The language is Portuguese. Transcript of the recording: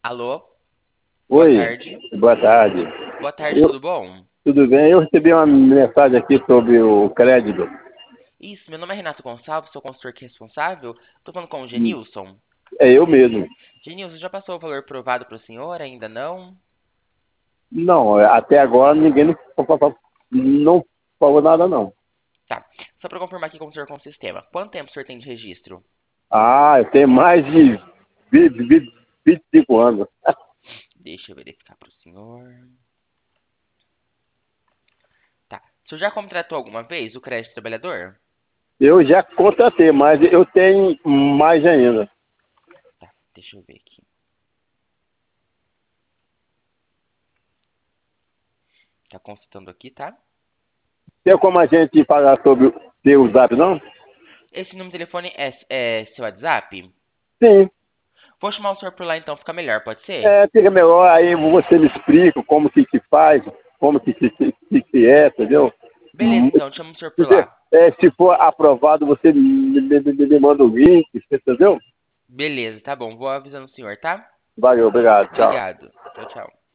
Alô, boa Oi, tarde. boa tarde. Boa tarde, Eu, tudo bom? tudo bem? Eu recebi uma mensagem aqui sobre o crédito. Isso, meu nome é Renato Gonçalves, sou consultor aqui responsável. Tô falando com o Genilson. É eu mesmo. Genilson, já passou o valor provado para o senhor? Ainda não? Não, até agora ninguém não falou nada, não. Tá. Só para confirmar aqui com o senhor com o sistema. Quanto tempo o senhor tem de registro? Ah, eu tenho mais de 25 anos. Deixa eu verificar para o senhor. Tá. O senhor já contratou alguma vez o crédito trabalhador? Eu já contratei, mas eu tenho mais ainda. Tá, deixa eu ver aqui. Tá consultando aqui, tá? Tem como a gente falar sobre o seu zap, não? Esse número de telefone é seu WhatsApp? Sim. Vou chamar o senhor por lá então, fica melhor, pode ser? Fica melhor, aí você me explica como que se faz, como que é, entendeu? Beleza, então, chamo o senhor por Se, lá. se for aprovado, você me manda o link, entendeu? Beleza, tá bom. Vou avisando o senhor, tá? Valeu, obrigado, tchau. Obrigado. Tchau, tchau.